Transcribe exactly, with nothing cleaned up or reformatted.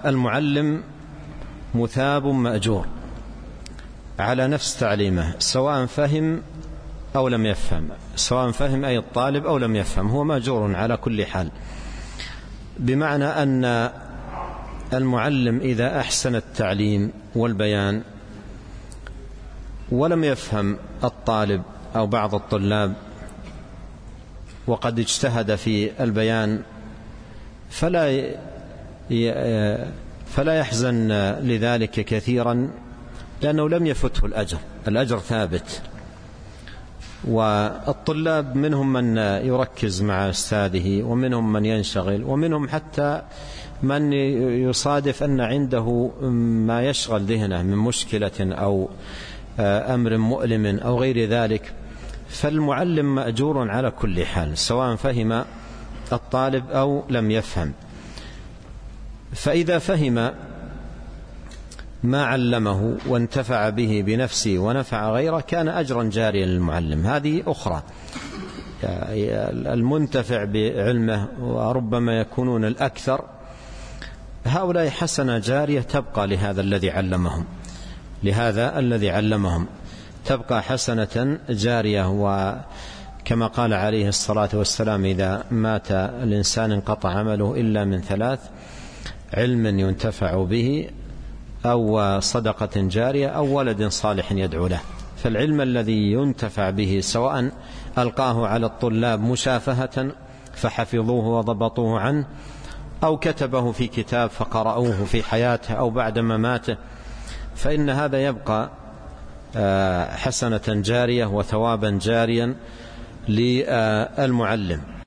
المعلم مثاب مأجور على نفس تعليمه، سواء فهم أو لم يفهم، سواء فهم أي الطالب أو لم يفهم، هو مأجور على كل حال. بمعنى أن المعلم إذا أحسن التعليم والبيان ولم يفهم الطالب أو بعض الطلاب وقد اجتهد في البيان فلا فلا يحزن لذلك كثيرا، لأنه لم يفته الأجر، الأجر ثابت. والطلاب منهم من يركز مع أستاذه، ومنهم من ينشغل، ومنهم حتى من يصادف أن عنده ما يشغل ذهنه من مشكلة أو أمر مؤلم أو غير ذلك. فالمعلم مأجور على كل حال، سواء فهم الطالب أو لم يفهم. فإذا فهم ما علمه وانتفع به بنفسه ونفع غيره كان أجرا جاريا للمعلم. هذه أخرى، المنتفع بعلمه وربما يكونون الأكثر، هؤلاء حسنة جارية تبقى لهذا الذي علمهم، لهذا الذي علمهم تبقى حسنة جارية. وكما قال عليه الصلاة والسلام: إذا مات الإنسان انقطع عمله إلا من ثلاث: علم ينتفع به، أو صدقة جارية، أو ولد صالح يدعو له. فالعلم الذي ينتفع به سواء ألقاه على الطلاب مشافهة فحفظوه وضبطوه عنه، أو كتبه في كتاب فقرأوه في حياته أو بعد مماته، فإن هذا يبقى حسنة جارية وثوابا جاريا للمعلم.